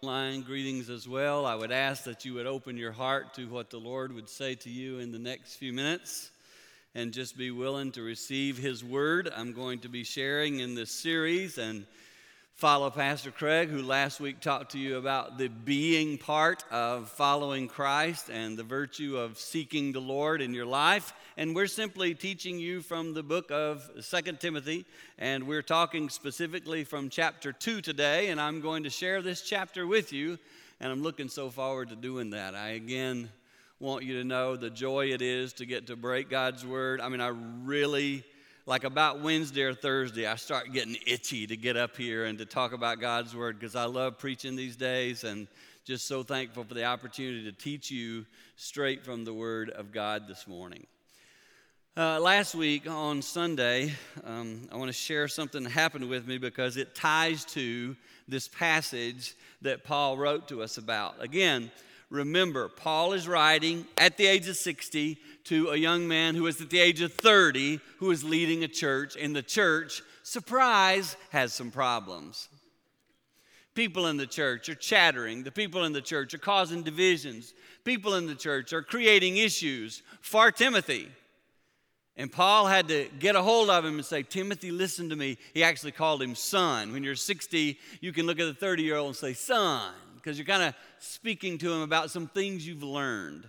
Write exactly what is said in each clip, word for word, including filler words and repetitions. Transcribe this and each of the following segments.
Online greetings as well. I would ask that you would open your heart to what the Lord would say to you in the next few minutes and just be willing to receive His word. I'm going to be sharing in this series and follow Pastor Craig, who last week talked to you about the being part of following Christ and the virtue of seeking the Lord in your life. And we're simply teaching you from the book of Second Timothy, and we're talking specifically from chapter two today, and I'm going to share this chapter with you, and I'm looking so forward to doing that. I, again, want you to know the joy it is to get to break God's word. I mean, I really... Like about Wednesday or Thursday, I start getting itchy to get up here and to talk about God's word because I love preaching these days and just so thankful for the opportunity to teach you straight from the word of God this morning. Uh, last week on Sunday, um, I want to share something that happened with me because it ties to this passage that Paul wrote to us about. Again, remember, Paul is writing at the age of sixty to a young man who is at the age of thirty who is leading a church, and the church, surprise, has some problems. People in the church are chattering. The people in the church are causing divisions. People in the church are creating issues for Timothy. And Paul had to get a hold of him and say, Timothy, listen to me. He actually called him son. When you're sixty, you can look at the thirty-year-old and say, son, because you're kind of speaking to him about some things you've learned.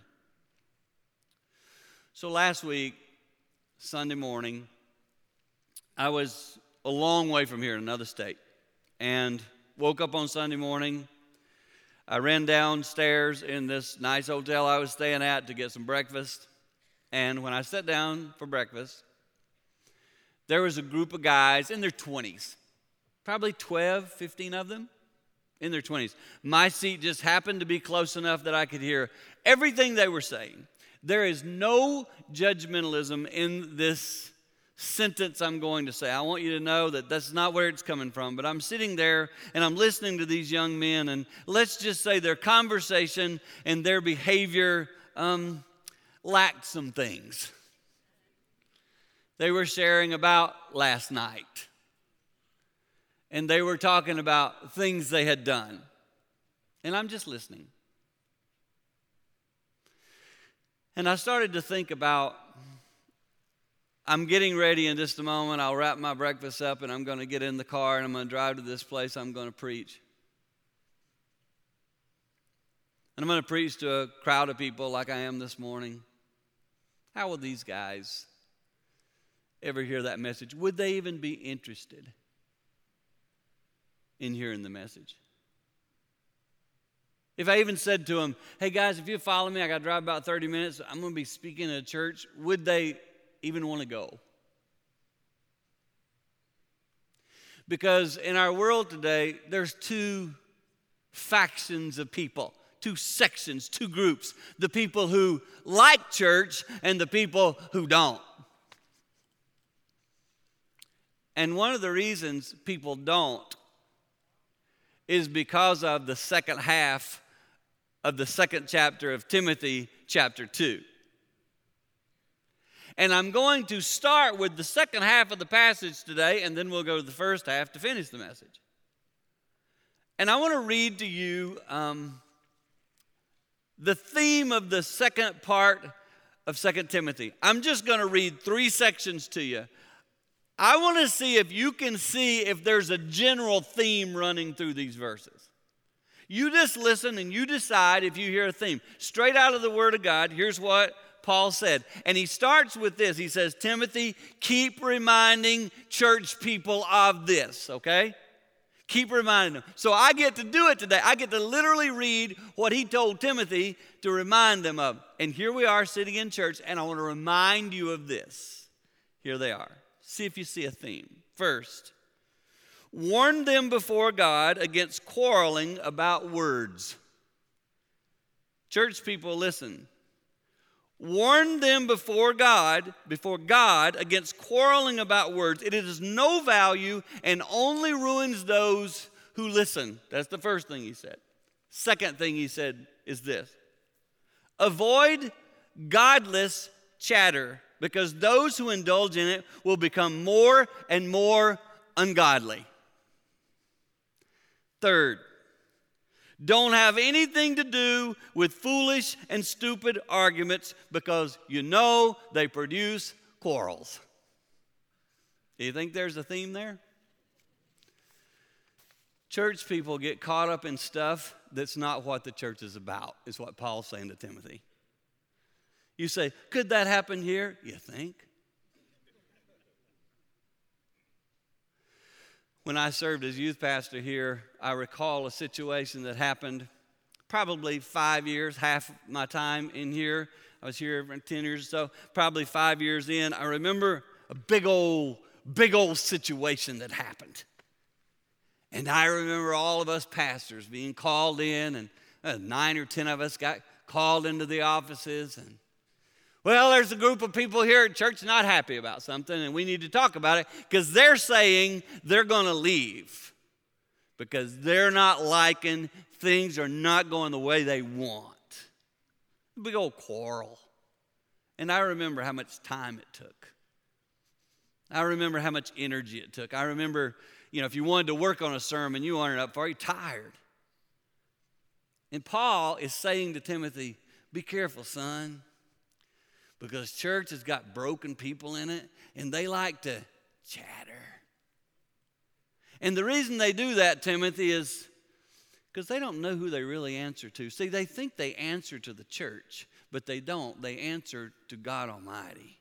So last week, Sunday morning, I was a long way from here in another state and woke up on Sunday morning. I ran downstairs in this nice hotel I was staying at to get some breakfast. And when I sat down for breakfast, there was a group of guys in their twenties, probably twelve, fifteen of them. In their twenties. My seat just happened to be close enough that I could hear everything they were saying. There is no judgmentalism in this sentence I'm going to say. I want you to know that that's not where it's coming from. But I'm sitting there and I'm listening to these young men, and let's just say their conversation and their behavior um, lacked some things. They were sharing about last night. And they were talking about things they had done. And I'm just listening. And I started to think about, I'm getting ready in just a moment. I'll wrap my breakfast up and I'm going to get in the car and I'm going to drive to this place I'm going to preach. And I'm going to preach to a crowd of people like I am this morning. How will these guys ever hear that message? Would they even be interested in hearing the message? If I even said to them, hey guys, if you follow me, I got to drive about thirty minutes, I'm going to be speaking at a church, would they even want to go? Because in our world today, there's two factions of people, two sections, two groups. The people who like church and the people who don't. And one of the reasons people don't is because of the second half of the second chapter of Timothy, chapter two. And I'm going to start with the second half of the passage today, and then we'll go to the first half to finish the message. And I want to read to you um, the theme of the second part of Second Timothy. I'm just going to read three sections to you. I want to see if you can see if there's a general theme running through these verses. You just listen and you decide if you hear a theme. Straight out of the Word of God, here's what Paul said. And he starts with this. He says, Timothy, keep reminding church people of this, okay? Keep reminding them. So I get to do it today. I get to literally read what he told Timothy to remind them of. And here we are sitting in church, and I want to remind you of this. Here they are. See if you see a theme. First, warn them before God against quarreling about words. Church people, listen. Warn them before God, before God against quarreling about words. It is no value and only ruins those who listen. That's the first thing he said. Second thing he said is this. Avoid godless chatter, because those who indulge in it will become more and more ungodly. Third, Don't have anything to do with foolish and stupid arguments because you know they produce quarrels. Do you think there's a theme there? Church people get caught up in stuff that's not what the church is about, is what Paul's saying to Timothy. You say, could that happen here? You think? When I served as youth pastor here, I recall a situation that happened probably five years, half my time in here. I was here for ten years or so, probably five years in. I remember a big old, big old situation that happened. And I remember all of us pastors being called in, and uh, nine or ten of us got called into the offices. And, well, there's a group of people here at church not happy about something, and we need to talk about it because they're saying they're going to leave because they're not liking things are not going the way they want. A big old quarrel. And I remember how much time it took. I remember how much energy it took. I remember, you know, if you wanted to work on a sermon, you weren't up for it, you're tired. And Paul is saying to Timothy, be careful, son, because church has got broken people in it, and they like to chatter. And the reason they do that, Timothy, is because they don't know who they really answer to. See, they think they answer to the church, but they don't. They answer to God Almighty.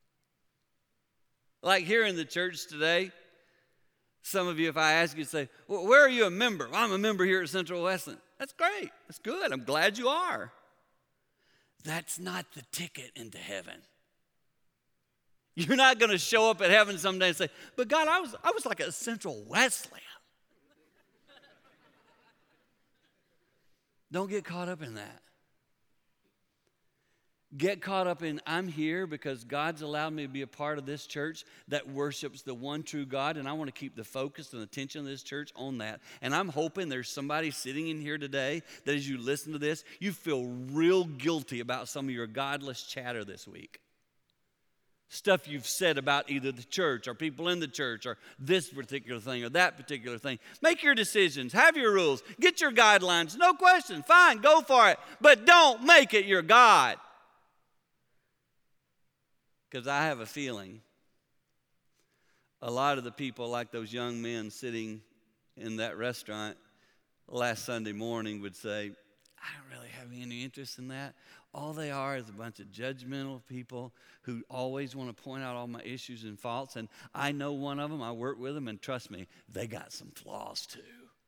Like here in the church today, some of you, if I ask you, say, well, where are you a member? Well, I'm a member here at Central Westland. That's great. That's good. I'm glad you are. That's not the ticket into heaven. You're not going to show up at heaven someday and say, but God, I was, I was like at Central Wesleyan. Don't get caught up in that. Get caught up in, I'm here because God's allowed me to be a part of this church that worships the one true God, and I want to keep the focus and attention of this church on that. And I'm hoping there's somebody sitting in here today that as you listen to this, you feel real guilty about some of your godless chatter this week. Stuff you've said about either the church or people in the church or this particular thing or that particular thing. Make your decisions. Have your rules. Get your guidelines. No question. Fine. Go for it. But don't make it your God. Because I have a feeling a lot of the people, like those young men sitting in that restaurant last Sunday morning, would say, I don't really have any interest in that. All they are is a bunch of judgmental people who always want to point out all my issues and faults. And I know one of them. I work with them, and trust me, they got some flaws too.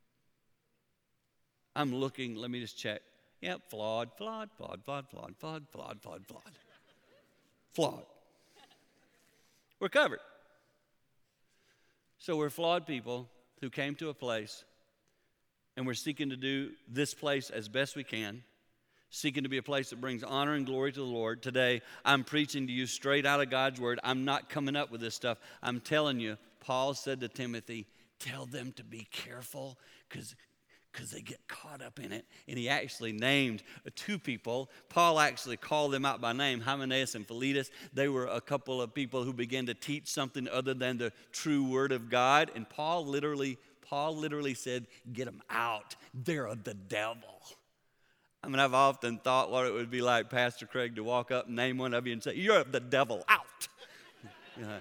I'm looking, let me just check. Yep, flawed, flawed, flawed, flawed, flawed, flawed, flawed, flawed, flawed. Flawed. We're covered. So we're flawed people who came to a place, and we're seeking to do this place as best we can, seeking to be a place that brings honor and glory to the Lord. Today, I'm preaching to you straight out of God's word. I'm not coming up with this stuff. I'm telling you, Paul said to Timothy, tell them to be careful because because they get caught up in it. And he actually named two people. Paul actually called them out by name, Hymenaeus and Philetus. They were a couple of people who began to teach something other than the true word of God. And Paul literally, Paul literally said, get them out. They're of the devil. I mean, I've often thought what it would be like, Pastor Craig, to walk up and name one of you and say, you're of the devil, out. You know,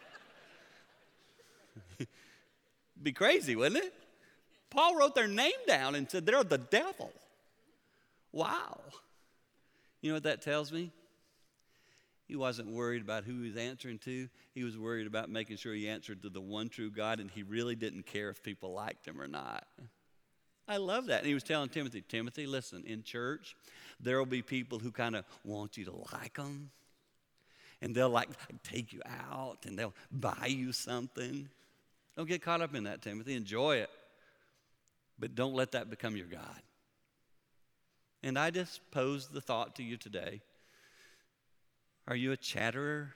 be crazy, wouldn't it? Paul wrote their name down and said, they're the devil. Wow. You know what that tells me? He wasn't worried about who he was answering to. He was worried about making sure he answered to the one true God, and he really didn't care if people liked him or not. I love that. And he was telling Timothy, Timothy, listen, in church, there will be people who kind of want you to like them, and they'll like take you out, and they'll buy you something. Don't get caught up in that, Timothy. Enjoy it. But don't let that become your God. And I just pose the thought to you today. Are you a chatterer?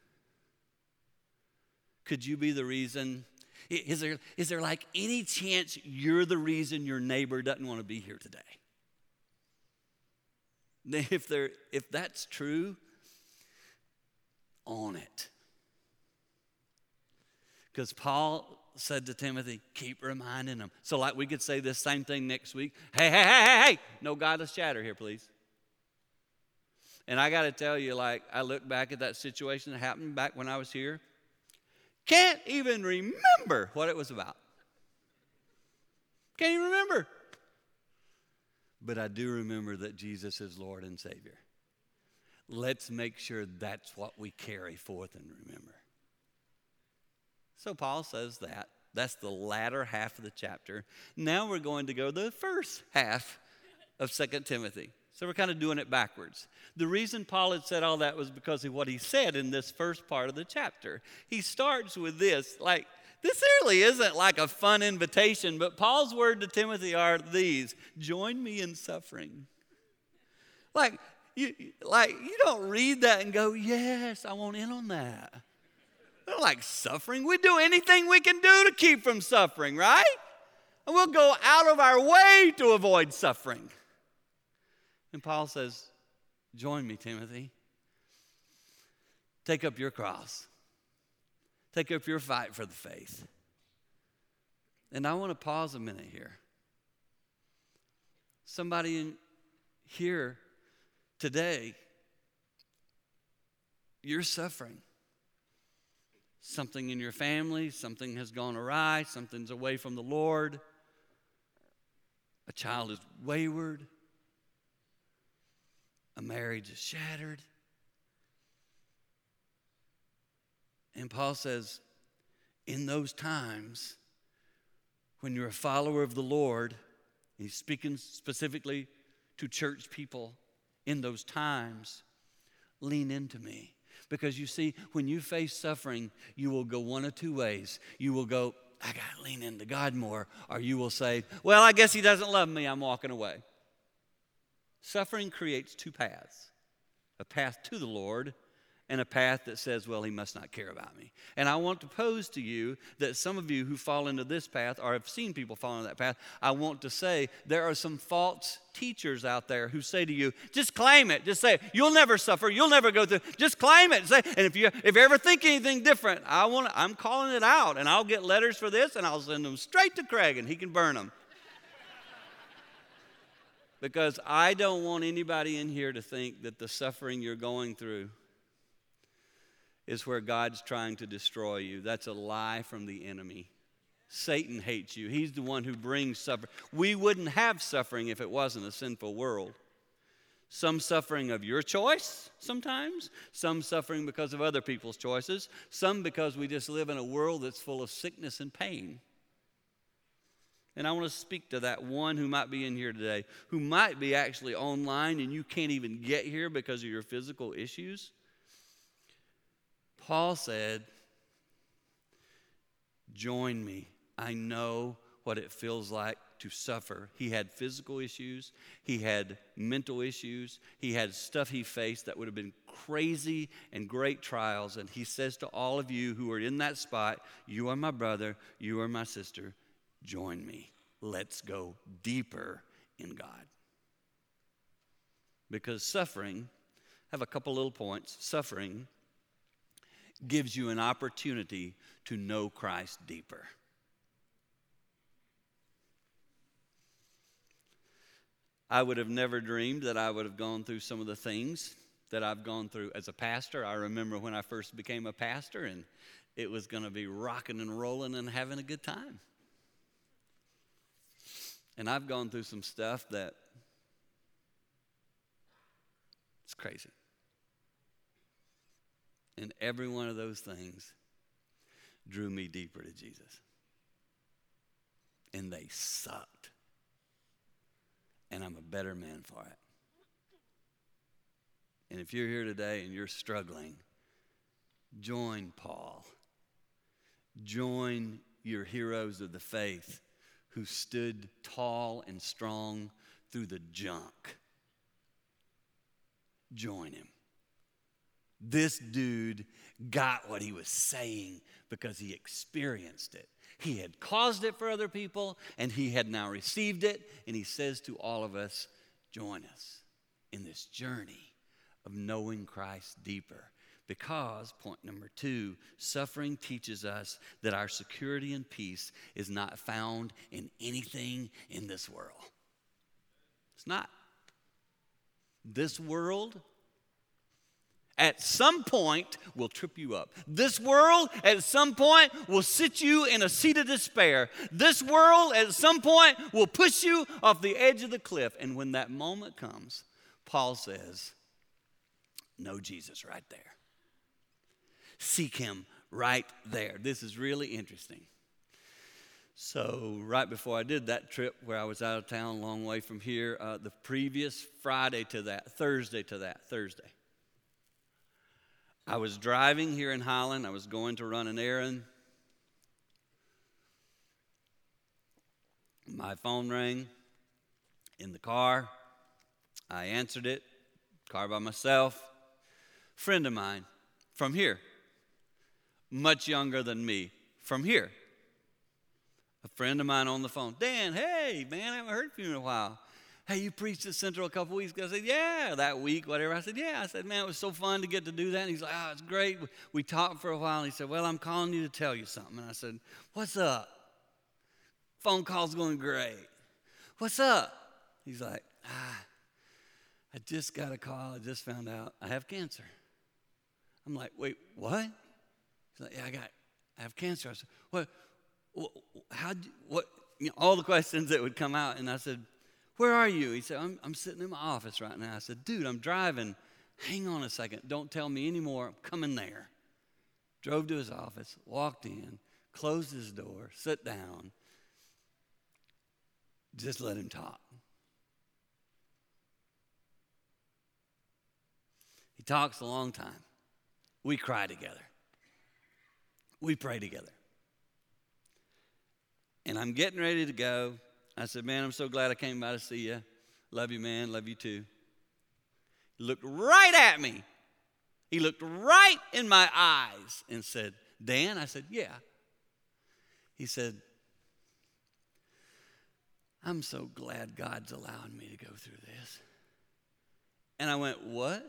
Could you be the reason? Is there, is there like any chance you're the reason your neighbor doesn't want to be here today? If, there, if that's true, own it. Because Paul said to Timothy, keep reminding them. So like we could say this same thing next week. Hey, hey, hey, hey, hey. No godless chatter here, please. And I got to tell you, like, I look back at that situation that happened back when I was here. Can't even remember what it was about. Can't even remember. But I do remember that Jesus is Lord and Savior. Let's make sure that's what we carry forth and remember. So Paul says that. That's the latter half of the chapter. Now we're going to go to the first half of Second Timothy. So we're kind of doing it backwards. The reason Paul had said all that was because of what he said in this first part of the chapter. He starts with this, like, this really isn't like a fun invitation, but Paul's word to Timothy are these: join me in suffering. Like, you, like, you don't read that and go, yes, I want in on that. We don't like suffering. We do anything we can do to keep from suffering, right? And we'll go out of our way to avoid suffering. And Paul says, join me, Timothy. Take up your cross. Take up your fight for the faith. And I want to pause a minute here. Somebody in here today, you're suffering. Something in your family, something has gone awry, something's away from the Lord. A child is wayward. A marriage is shattered. And Paul says, in those times, when you're a follower of the Lord, he's speaking specifically to church people, in those times, lean into me. Because you see, when you face suffering, you will go one of two ways. You will go, I got to lean into God more. Or you will say, well, I guess he doesn't love me. I'm walking away. Suffering creates two paths. A path to the Lord and a path that says, well, he must not care about me. And I want to pose to you that some of you who fall into this path or have seen people fall into that path, I want to say there are some false teachers out there who say to you, just claim it. Just say, you'll never suffer. You'll never go through. Just claim it. Say, and if you if you ever think anything different, I want I'm calling it out. And I'll get letters for this and I'll send them straight to Craig and he can burn them. Because I don't want anybody in here to think that the suffering you're going through is where God's trying to destroy you. That's a lie from the enemy. Satan hates you. He's the one who brings suffering. We wouldn't have suffering if it wasn't a sinful world. Some suffering of your choice sometimes, some suffering because of other people's choices, some because we just live in a world that's full of sickness and pain. And I want to speak to that one who might be in here today, who might be actually online and you can't even get here because of your physical issues. Paul said, join me. I know what it feels like to suffer. He had physical issues. He had mental issues. He had stuff he faced that would have been crazy and great trials. And he says to all of you who are in that spot, you are my brother, you are my sister, join me. Let's go deeper in God. Because suffering, I have a couple little points. Suffering gives you an opportunity to know Christ deeper. I would have never dreamed that I would have gone through some of the things that I've gone through as a pastor. I remember when I first became a pastor and it was going to be rocking and rolling and having a good time. And I've gone through some stuff that it's crazy. And every one of those things drew me deeper to Jesus. And they sucked. And I'm a better man for it. And if you're here today and you're struggling, join Paul. Join your heroes of the faith who stood tall and strong through the junk. Join him. This dude got what he was saying because he experienced it. He had caused it for other people, and he had now received it. And he says to all of us, join us in this journey of knowing Christ deeper. Because, point number two, suffering teaches us that our security and peace is not found in anything in this world. It's not. This world, at some point, will trip you up. This world, at some point, will sit you in a seat of despair. This world, at some point, will push you off the edge of the cliff. And when that moment comes, Paul says, know Jesus right there. Seek him right there. This is really interesting. So right before I did that trip where I was out of town, a long way from here, uh, the previous Friday to that, Thursday to that, Thursday, I was driving here in Highland. I was going to run an errand. My phone rang in the car. I answered it, car by myself. Friend of mine from here, much younger than me, from here. A friend of mine on the phone. Dan, hey, man, I haven't heard from you in a while. Hey, you preached at Central a couple weeks ago. I said, yeah, that week, whatever. I said, yeah. I said, man, it was so fun to get to do that. And he's like, oh, it's great. We talked for a while. And he said, well, I'm calling you to tell you something. And I said, what's up? Phone call's going great. What's up? He's like, ah, I just got a call. I just found out I have cancer. I'm like, wait, what? He's like, yeah, I got, I have cancer. I said, what? How? What? You know, all the questions that would come out, and I said, "Where are you?" He said, I'm, "I'm sitting in my office right now." I said, "Dude, I'm driving. Hang on a second. Don't tell me anymore. I'm coming there." Drove to his office, walked in, closed his door, sat down. Just let him talk. He talks a long time. We cry together. We pray together. And I'm getting ready to go. I said, man, I'm so glad I came by to see you. Love you, man. Love you too. He looked right at me. He looked right in my eyes and said, Dan? I said, yeah. He said, I'm so glad God's allowing me to go through this. And I went, what?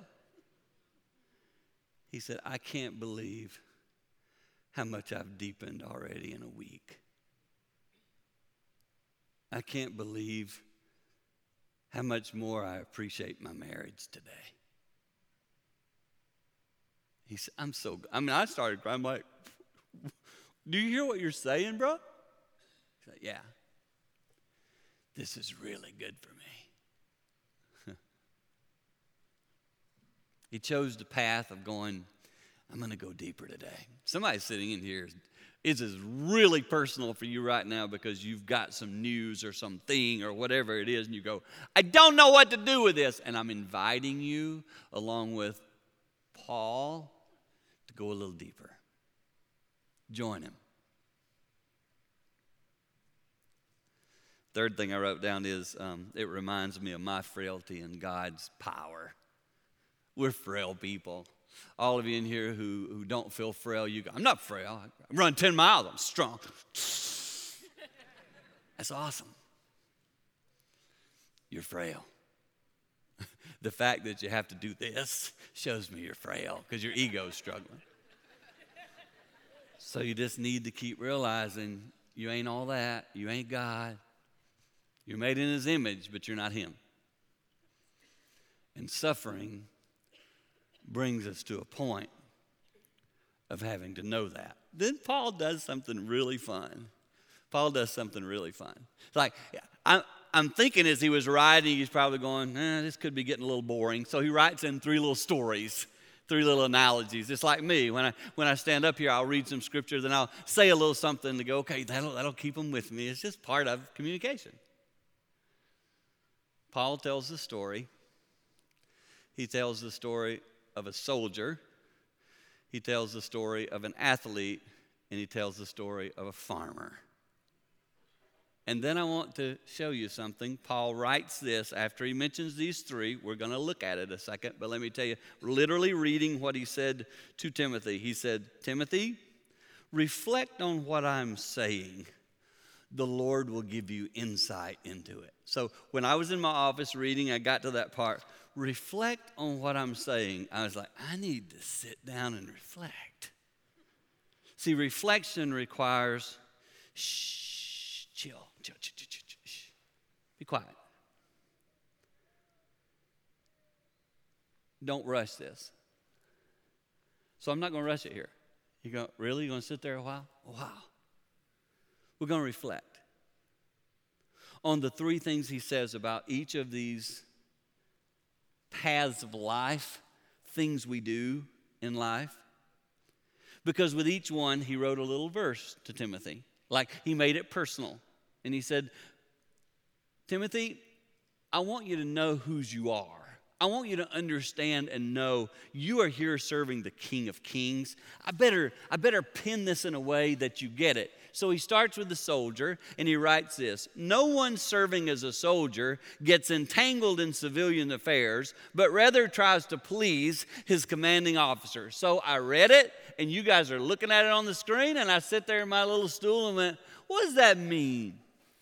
He said, I can't believe how much I've deepened already in a week. I can't believe how much more I appreciate my marriage today. He said, I'm so, I mean, I started crying. I'm like, do you hear what you're saying, bro? He said, yeah. This is really good for me. He chose the path of going, I'm going to go deeper today. Somebody sitting in here, this is really personal for you right now because you've got some news or something or whatever it is, and you go, I don't know what to do with this. And I'm inviting you, along with Paul, to go a little deeper. Join him. Third thing I wrote down is um, it reminds me of my frailty and God's power. We're frail people. All of you in here who, who don't feel frail, you go, I'm not frail. I run ten miles. I'm strong. That's awesome. You're frail. The fact that you have to do this shows me you're frail because your ego's struggling. So you just need to keep realizing you ain't all that. You ain't God. You're made in his image, but you're not him. And suffering brings us to a point of having to know that. Then Paul does something really fun. Paul does something really fun. It's like, I'm, I'm thinking as he was writing, he's probably going, eh, this could be getting a little boring. So he writes in three little stories, three little analogies. It's like me. When I when I stand up here, I'll read some scripture, then I'll say a little something to go, okay, that'll, that'll keep them with me. It's just part of communication. Paul tells the story. He tells the story of a soldier. He tells the story of an athlete, and he tells the story of a farmer. And then I want to show you something. Paul writes this after he mentions these three. We're going to look at it a second, but let me tell you, literally reading what he said to Timothy. He said, Timothy, reflect on what I'm saying. The Lord will give you insight into it. So when I was in my office reading, I got to that part reflect on what I'm saying. I was like, I need to sit down and reflect. See, reflection requires shh, chill, chill, chill, chill, chill, chill. Be quiet. Don't rush this. So I'm not going to rush it here. You go, really? You're going to sit there a while? Wow. We're going to reflect on the three things he says about each of these paths of life, things we do in life. Because with each one, he wrote a little verse to Timothy. Like he made it personal. And he said, Timothy, I want you to know whose you are. I want you to understand and know you are here serving the King of Kings. I better, I better pin this in a way that you get it. So he starts with the soldier and he writes this: no one serving as a soldier gets entangled in civilian affairs, but rather tries to please his commanding officer. So I read it, and you guys are looking at it on the screen, and I sit there in my little stool and went, what does that mean?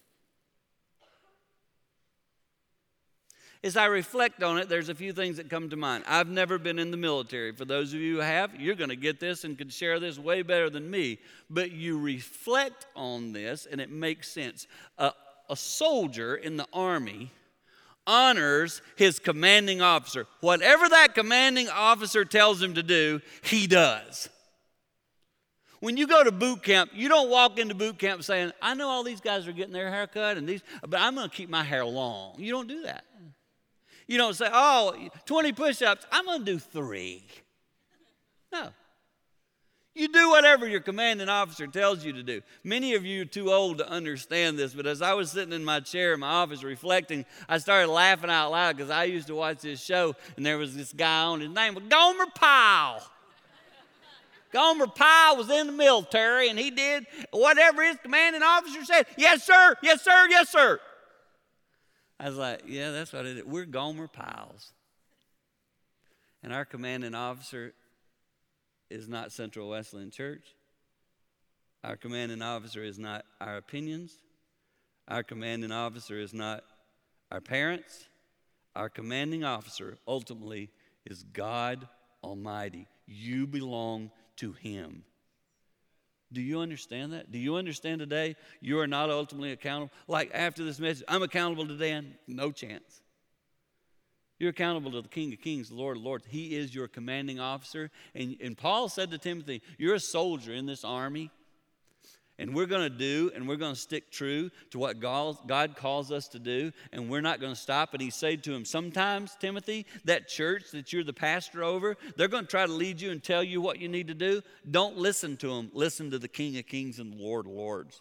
As I reflect on it, there's a few things that come to mind. I've never been in the military. For those of you who have, you're going to get this and can share this way better than me. But you reflect on this, and it makes sense. A, a soldier in the army honors his commanding officer. Whatever that commanding officer tells him to do, he does. When you go to boot camp, you don't walk into boot camp saying, I know all these guys are getting their hair cut, and these, but I'm going to keep my hair long. You don't do that. You don't say, oh, twenty push-ups, I'm going to do three. No. You do whatever your commanding officer tells you to do. Many of you are too old to understand this, but as I was sitting in my chair in my office reflecting, I started laughing out loud because I used to watch this show, and there was this guy on. His name was Gomer Pyle. Gomer Pyle was in the military, and he did whatever his commanding officer said. Yes, sir. Yes, sir. Yes, sir. I was like, yeah, that's what it is. We're Gomer Pyles. And our commanding officer is not Central Wesleyan Church. Our commanding officer is not our opinions. Our commanding officer is not our parents. Our commanding officer ultimately is God Almighty. You belong to Him. Do you understand that? Do you understand today you are not ultimately accountable? Like after this message, I'm accountable to Dan? No chance. You're accountable to the King of Kings, the Lord of Lords. He is your commanding officer. And, and Paul said to Timothy, you're a soldier in this army. And we're going to do, and we're going to stick true to what God calls us to do, and we're not going to stop. And he said to him, sometimes, Timothy, that church that you're the pastor over, they're going to try to lead you and tell you what you need to do. Don't listen to them. Listen to the King of Kings and the Lord of Lords.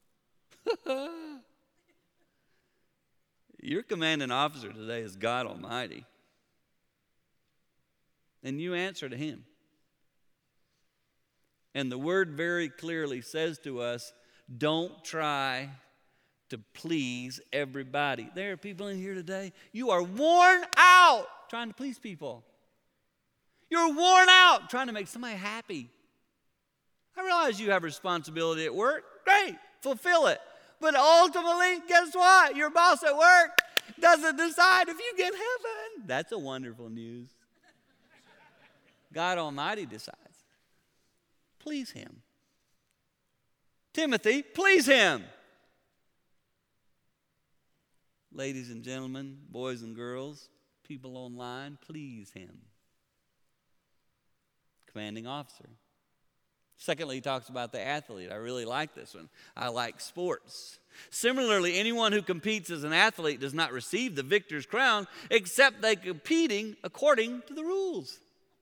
Your commanding officer today is God Almighty. And you answer to Him. And the word very clearly says to us, don't try to please everybody. There are people in here today, you are worn out trying to please people. You're worn out trying to make somebody happy. I realize you have responsibility at work. Great, fulfill it. But ultimately, guess what? Your boss at work doesn't decide if you get heaven. That's a wonderful news. God Almighty decides. Please Him. Timothy, please Him. Ladies and gentlemen, boys and girls, people online, please Him. Commanding officer. Secondly, he talks about the athlete. I really like this one. I like sports. Similarly, anyone who competes as an athlete does not receive the victor's crown except they competing according to the rules.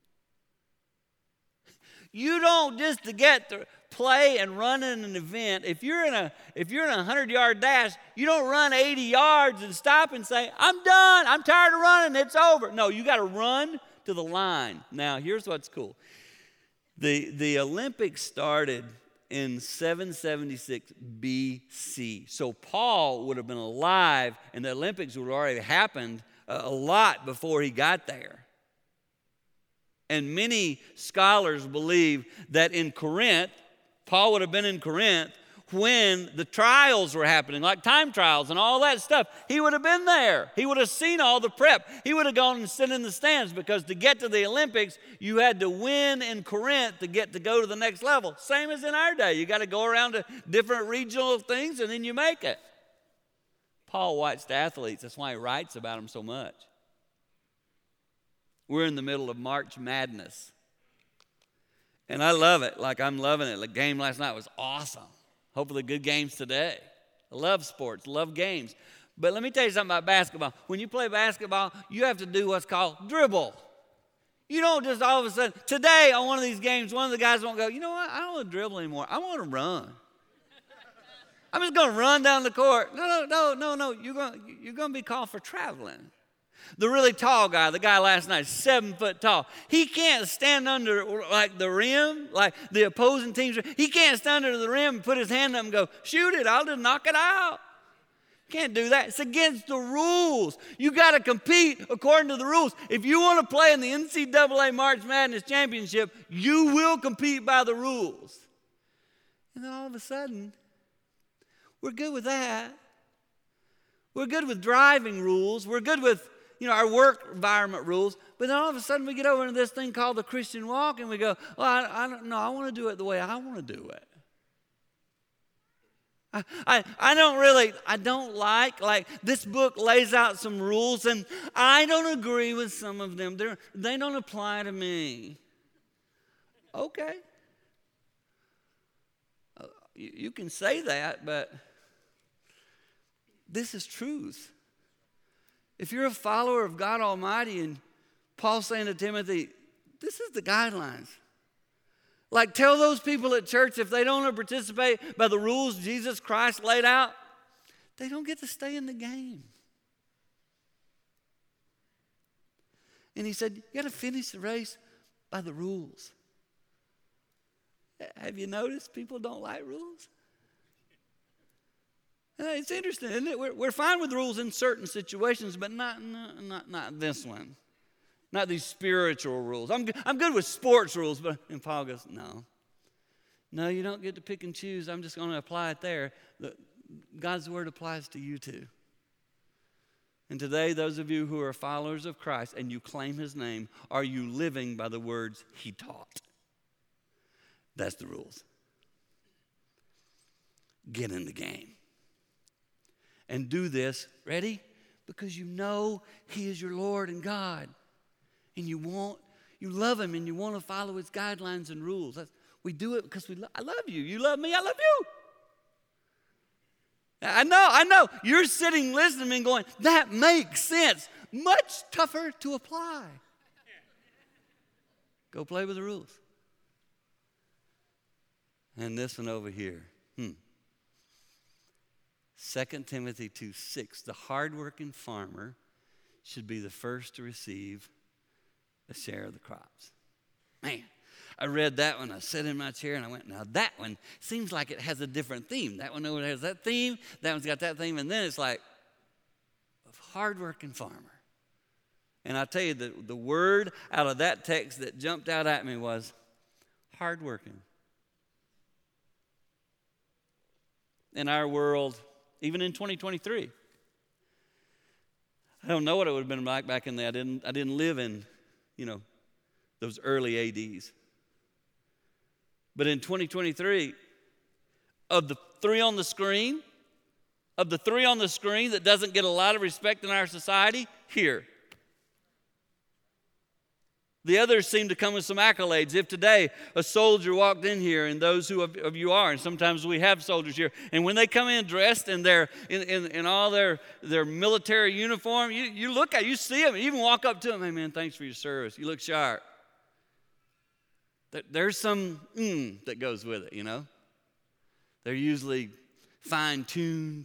You don't just to get to play and run in an event. If you're in a if you're in a hundred-yard dash, you don't run eighty yards and stop and say, I'm done. I'm tired of running. It's over. No, you got to run to the line. Now, here's what's cool. The, the Olympics started in seven seventy-six B C. So Paul would have been alive, and the Olympics would have already happened a, a lot before he got there. And many scholars believe that in Corinth, Paul would have been in Corinth when the trials were happening, like time trials and all that stuff. He would have been there. He would have seen all the prep. He would have gone and sit in the stands, because to get to the Olympics, you had to win in Corinth to get to go to the next level. Same as in our day. You got to go around to different regional things and then you make it. Paul watched athletes. That's why he writes about them so much. We're in the middle of March Madness. And I love it. Like, I'm loving it. The game last night was awesome. Hopefully good games today. I love sports, love games. But let me tell you something about basketball. When you play basketball, you have to do what's called dribble. You don't just all of a sudden, today on one of these games, one of the guys won't go, you know what, I don't want to dribble anymore. I want to run. I'm just going to run down the court. No, no, no, no, no. You're going, you're going to be called for traveling. The really tall guy, the guy last night, seven foot tall, he can't stand under like the rim, like the opposing team's. He can't stand under the rim and put his hand up and go, shoot it, I'll just knock it out. Can't do that. It's against the rules. You got to compete according to the rules. If you want to play in the N C double A March Madness Championship, you will compete by the rules. And then all of a sudden, we're good with that. We're good with driving rules. We're good with, you know, our work environment rules. But then all of a sudden we get over into this thing called the Christian walk and we go, well, I, I don't know. I want to do it the way I want to do it. I, I, I don't really, I don't like, like this book lays out some rules and I don't agree with some of them. They're, they don't apply to me. Okay. Uh, you, you can say that, but this is truth. If you're a follower of God Almighty, and Paul's saying to Timothy, this is the guidelines. Like, tell those people at church, if they don't participate by the rules Jesus Christ laid out, they don't get to stay in the game. And he said, you got to finish the race by the rules. Have you noticed people don't like rules? It's interesting, isn't it? We're, we're fine with rules in certain situations, but not, not, not, not this one. Not these spiritual rules. I'm, I'm good with sports rules, but and Paul goes, no. No, you don't get to pick and choose. I'm just going to apply it there. The, God's word applies to you too. And today, those of you who are followers of Christ and you claim his name, are you living by the words he taught? That's the rules. Get in the game. And do this, ready? Because you know he is your Lord and God. And you want, you love him and you want to follow his guidelines and rules. That's, we do it because we lo- I love you. You love me, I love you. I know, I know. You're sitting listening and going, that makes sense. Much tougher to apply. Go play with the rules. And this one over here. Hmm. Second Timothy two six, the hardworking farmer should be the first to receive a share of the crops. Man, I read that one. I sat in my chair and I went, now that one seems like it has a different theme. That one over there has that theme. That one's got that theme. And then it's like, a hardworking farmer. And I tell you, the, the word out of that text that jumped out at me was hardworking. In our world, even in twenty twenty-three. I don't know what it would have been like back in the, I didn't, I didn't live in, you know, those early A Ds. But in twenty twenty-three, of the three on the screen, of the three on the screen that doesn't get a lot of respect in our society, here. The others seem to come with some accolades. If today a soldier walked in here, and those who of, of you are, and sometimes we have soldiers here, and when they come in dressed in their in, in, in all their, their military uniform, you, you look at, you see them, and even walk up to them, hey man, thanks for your service. You look sharp. There's some mm that goes with it, you know. They're usually fine-tuned.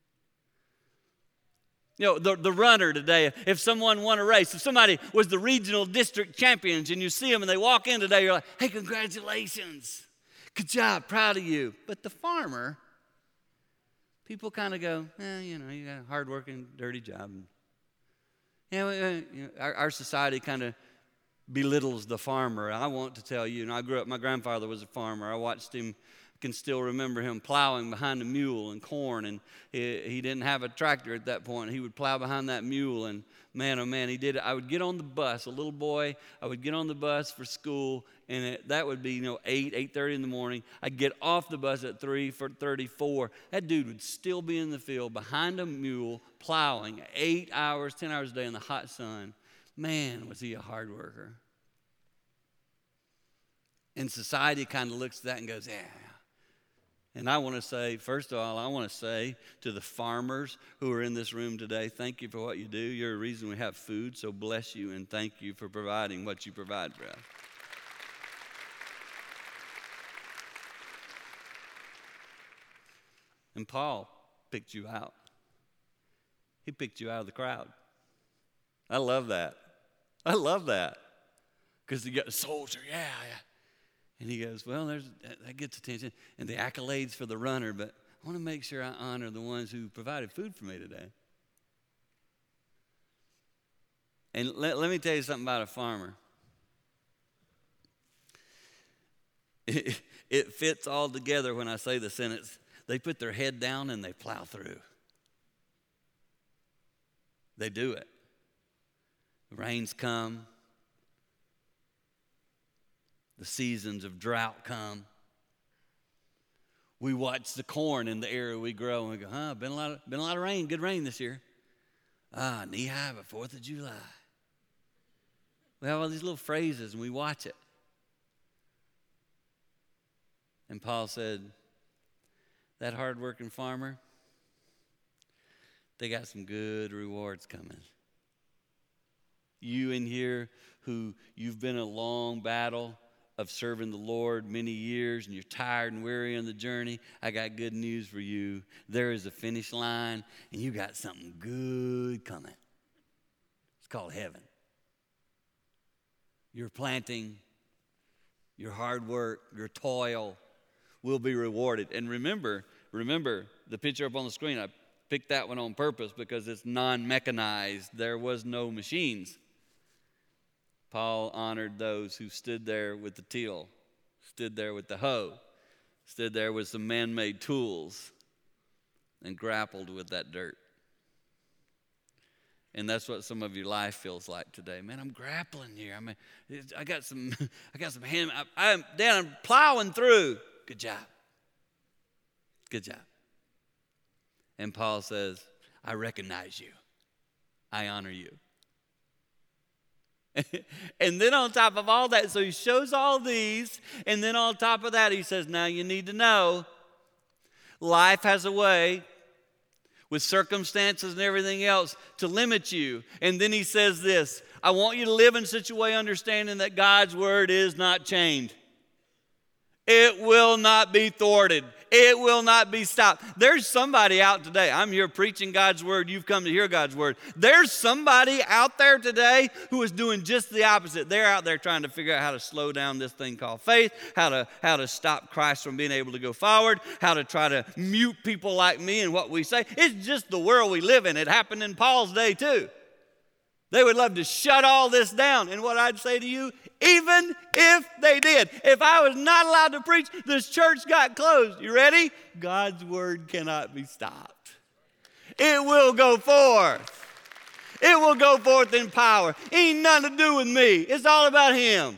You know, the, the runner today, if someone won a race, if somebody was the regional district champions and you see them and they walk in today, you're like, hey, congratulations. Good job, proud of you. But the farmer, people kind of go, eh, you know, you got a hardworking, dirty job. You know, uh, you know our, our society kind of belittles the farmer. I want to tell you, and I grew up, my grandfather was a farmer. I watched him can still remember him plowing behind a mule and corn, and he, he didn't have a tractor at that point. He would plow behind that mule, and man, oh man, he did it. I would get on the bus, a little boy, I would get on the bus for school, and it, that would be, you know, eight, eight thirty in the morning. I'd get off the bus at three thirty-four. That dude would still be in the field behind a mule, plowing eight hours, ten hours a day in the hot sun. Man, was he a hard worker. And society kind of looks at that and goes, yeah. And I want to say, first of all, I want to say to the farmers who are in this room today, thank you for what you do. You're a reason we have food, so bless you and thank you for providing what you provide for us. And Paul picked you out. He picked you out of the crowd. I love that. I love that. Because you got a soldier, yeah, yeah. And he goes, well, there's that gets attention and the accolades for the runner, but I want to make sure I honor the ones who provided food for me today. And let, let me tell you something about a farmer. It, it fits all together when I say the sentence, they put their head down and they plow through. They do it. The rains come. The seasons of drought come. We watch the corn in the area we grow and we go, huh, been a lot of, been a lot of rain, good rain this year. Ah, knee high by fourth of July. We have all these little phrases and we watch it. And Paul said, that hardworking farmer, they got some good rewards coming. You in here who you've been in a long battle of serving the Lord many years and you're tired and weary on the journey, I got good news for you. There is a finish line and you got something good coming. It's called heaven. Your planting, your hard work, your toil will be rewarded. And remember, remember the picture up on the screen, I picked that one on purpose because it's non-mechanized. There was no machines. Paul honored those who stood there with the till, stood there with the hoe, stood there with some man-made tools, and grappled with that dirt. And that's what some of your life feels like today. Man, I'm grappling here. I mean, I got some, I got some hand. I, I'm, Dan, I'm plowing through. Good job. Good job. And Paul says, I recognize you. I honor you. And then on top of all that, so he shows all these, and then on top of that, he says, now you need to know, life has a way with circumstances and everything else to limit you. And then he says this, I want you to live in such a way understanding that God's word is not chained. It will not be thwarted. It will not be stopped. There's somebody out today. I'm here preaching God's word. You've come to hear God's word. There's somebody out there today who is doing just the opposite. They're out there trying to figure out how to slow down this thing called faith, how to, how to stop Christ from being able to go forward, how to try to mute people like me and what we say. It's just the world we live in. It happened in Paul's day too. They would love to shut all this down. And what I'd say to you, even if they did, if I was not allowed to preach, this church got closed. You ready? God's word cannot be stopped. It will go forth. It will go forth in power. It ain't nothing to do with me. It's all about him.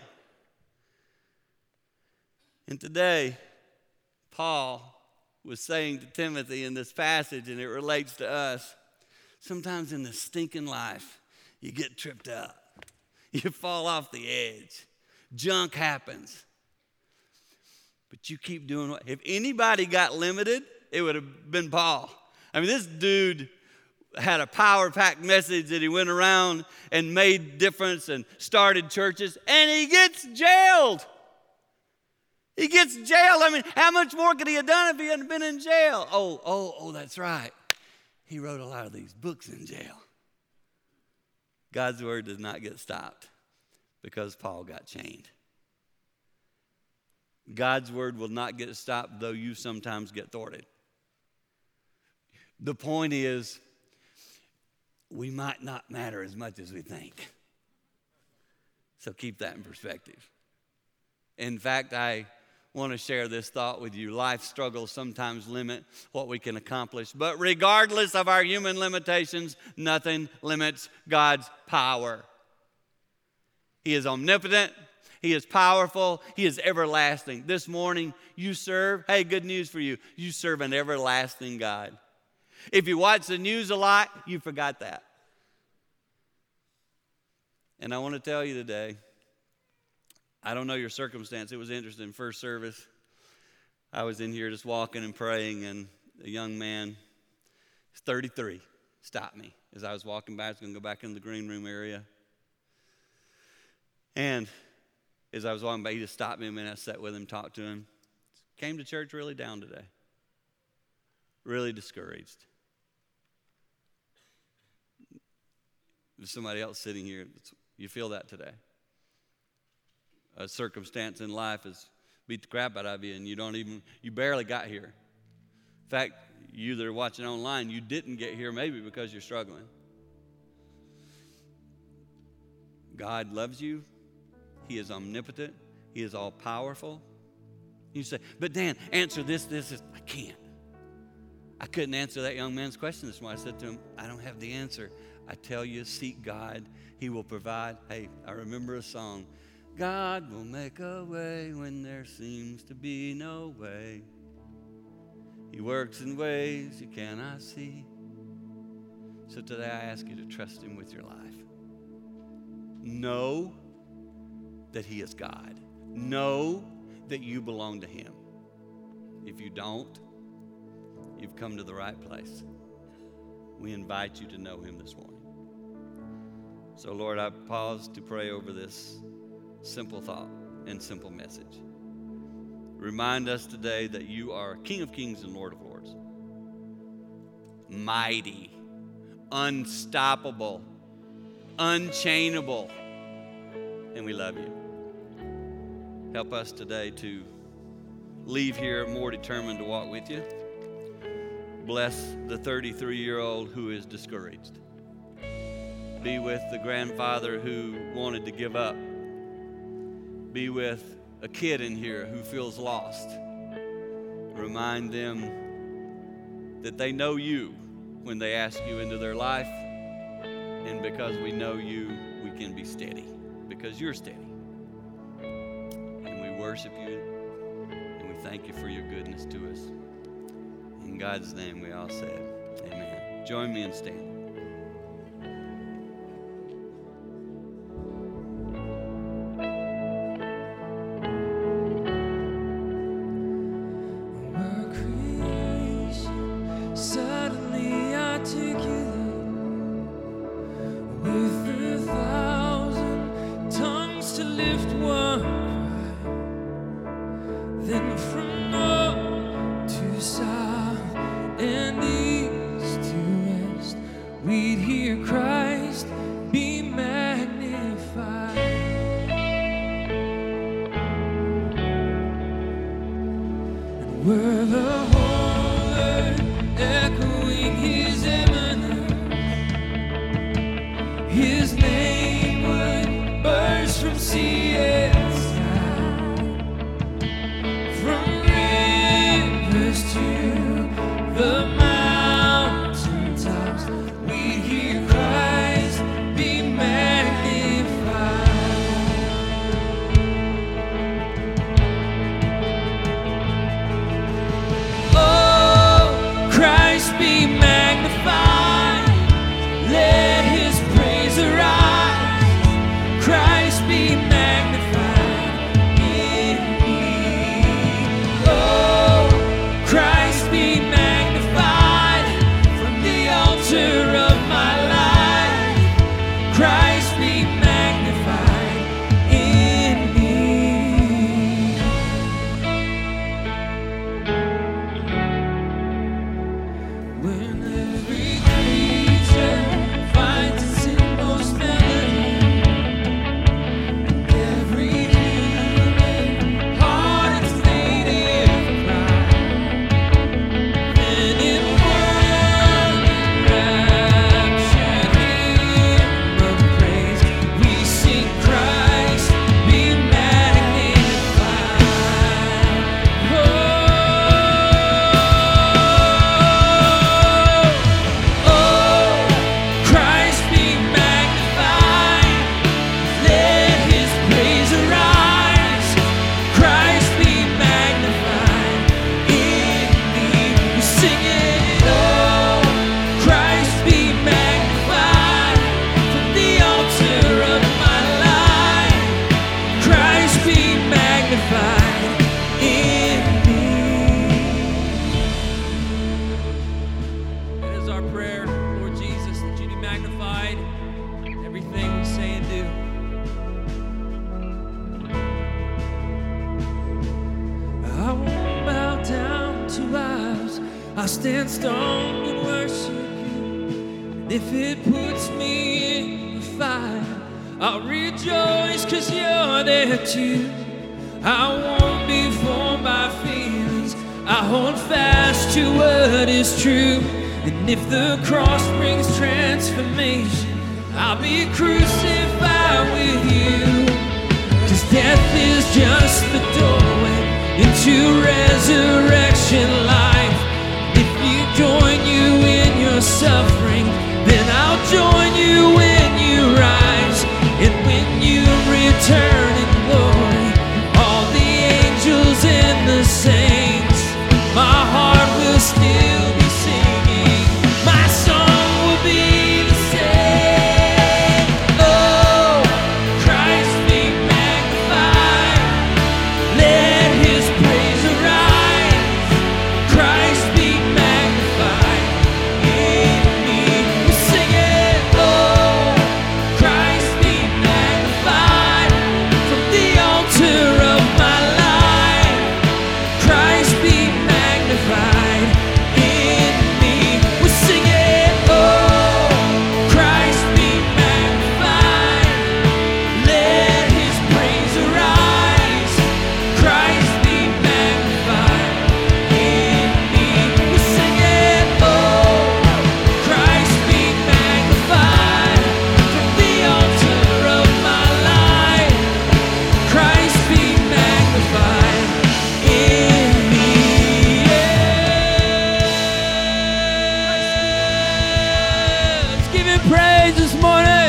And today, Paul was saying to Timothy in this passage, and it relates to us, sometimes in this stinking life, you get tripped up. You fall off the edge. Junk happens. But you keep doing what? If anybody got limited, it would have been Paul. I mean, this dude had a power-packed message that he went around and made difference and started churches, and he gets jailed. He gets jailed. I mean, how much more could he have done if he hadn't been in jail? Oh, oh, oh, that's right. He wrote a lot of these books in jail. God's word does not get stopped because Paul got chained. God's word will not get stopped, though you sometimes get thwarted. The point is, we might not matter as much as we think. So keep that in perspective. In fact, I want to share this thought with you. Life struggles sometimes limit what we can accomplish. But regardless of our human limitations, nothing limits God's power. He is omnipotent. He is powerful. He is everlasting. This morning, you serve, hey, good news for you. You serve an everlasting God. If you watch the news a lot, you forgot that. And I want to tell you today, I don't know your circumstance. It was interesting. First service, I was in here just walking and praying, and a young man, he's thirty-three, stopped me as I was walking by. I was going to go back in the green room area. And as I was walking by, he just stopped me a minute. I sat with him, talked to him. Came to church really down today. Really discouraged. There's somebody else sitting here. You feel that today. A circumstance in life has beat the crap out of you, and you don't even, you barely got here. In fact, you that are watching online, you didn't get here maybe because you're struggling. God loves you. He is omnipotent. He is all-powerful. You say, but Dan, answer this, this, this. I can't. I couldn't answer that young man's question this morning. I said to him, I don't have the answer. I tell you, seek God. He will provide. Hey, I remember a song. God will make a way when there seems to be no way. He works in ways you cannot see. So today I ask you to trust him with your life. Know that he is God. Know that you belong to him. If you don't, you've come to the right place. We invite you to know him this morning. So, Lord, I pause to pray over this simple thought and simple message. Remind us today that you are King of Kings and Lord of Lords. Mighty, unstoppable, unchainable, and we love you. Help us today to leave here more determined to walk with you. Bless the thirty-three-year-old who is discouraged. Be with the grandfather who wanted to give up. Be with a kid in here who feels lost. Remind them that they know you when they ask you into their life. And because we know you, we can be steady. Because you're steady. And we worship you. And we thank you for your goodness to us. In God's name we all said, amen. Join me in standing. Were the whole earth echoing his eminence, his name would burst from sea and sky, from rivers to the mountain tops, we'd hear Christ be magnified. Be magnified, let his praise arise. Christ be magnified. stand strong and worship you. And if it puts me in the fire, I'll rejoice cause you're there too. I won't be formed by feelings. I hold fast to what is true. And if the cross brings transformation, I'll be crucified with you. Cause death is just the doorway into resurrection life. If you join you in your suffering, then I'll join you when you rise. And when you return in glory, all the angels and the saints, my heart will still be singing. My song will be the same. Oh, Christ be magnified. Let his praise arise. Christ be magnified in me. We sing it. Oh, Christ be magnified from the altar of my life. Christ be magnified in me. We sing it. Oh, Christ be magnified. Let his praise arise. Christ be magnified in me. We sing it. Oh, Christ be magnified from the altar of my life. Christ be magnified in me. Yeah. Let's give him praise this morning.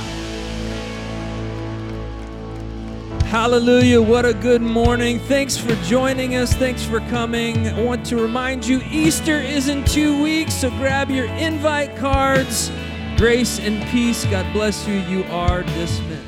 Hallelujah. What a good morning. Thanks for joining us. Thanks for coming. I want to remind you, Easter is in two weeks, so grab your invite cards. Grace and peace. God bless you. You are dismissed.